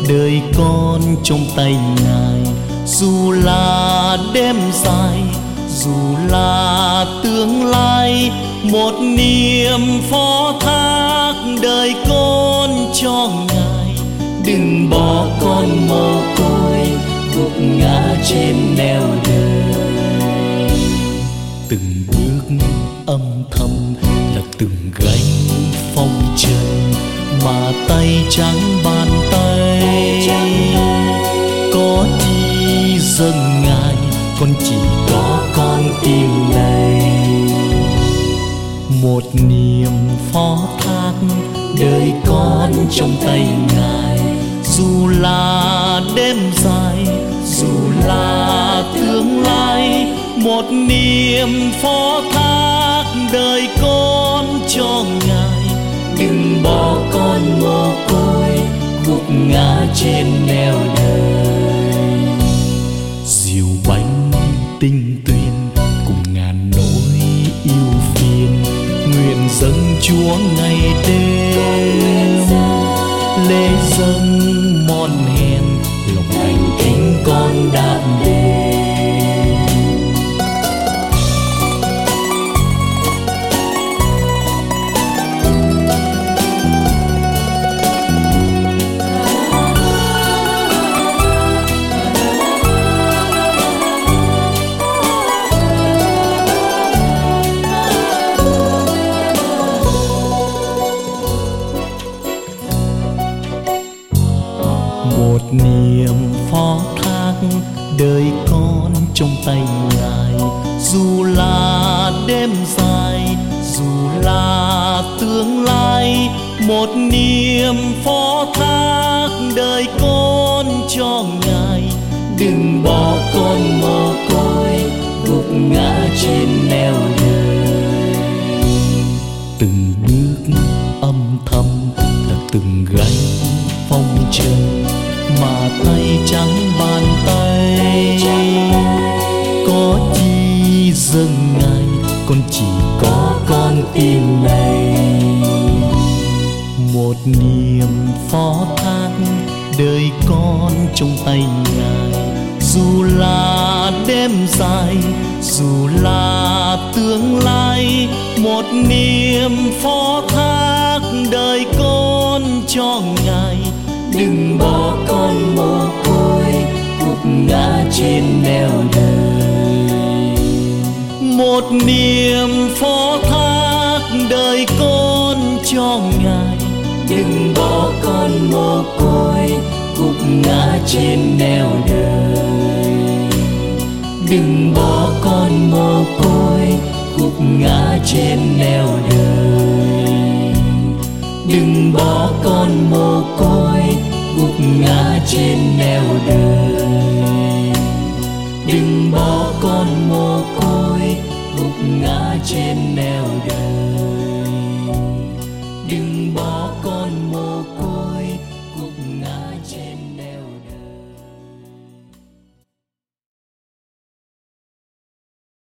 đời con trong tay Ngài. Dù là đêm dài, dù là tương lai, một niềm phó thác đời con cho Ngài. Đừng bỏ con mồ côi gục ngã trên nẻo đời. Từng bước âm thầm là từng gánh phong trần, mà tay trắng bàn tay. Có chi dâng Ngài, con chỉ có con tim này. Một niềm phó thác đời con trong tay Ngài. Dù là đêm dài, dù là tương lai, một niềm phó thác đời con cho Ngài. Đừng bỏ con mồ côi gục ngã trên nẻo đời. Diều bánh tinh tuyền cùng ngàn nỗi yêu phiền, nguyện dâng Chúa ngày đêm. Lễ dâng mòn hèn, lòng thành kính con đạm đêm. Một niềm phó thác đời con trong tay Ngài. Dù là đêm dài, dù là tương lai, một niềm phó thác đời con cho Ngài. Đừng bỏ con mồ côi gục ngã trên nẻo đời. Từng bước âm thầm là từng gánh phong trần, mà tay trắng bàn tay. Có chi dâng Ngài, con chỉ có con tim này. Một niềm phó thác đời con trong tay Ngài. Dù là đêm dài, dù là tương lai, một niềm phó thác đời con cho Ngài. Đừng bỏ con mồ côi gục ngã trên nẻo đời. Một niềm phó thác đời con cho Ngài. Đừng bỏ con mồ côi gục ngã trên nẻo đời. Đừng bỏ con mồ côi gục ngã trên nẻo đời. Đừng bỏ con mồ côi gục ngã trên nẻo đời. Đừng bỏ con mồ côi gục ngã trên nẻo đời. Đừng bỏ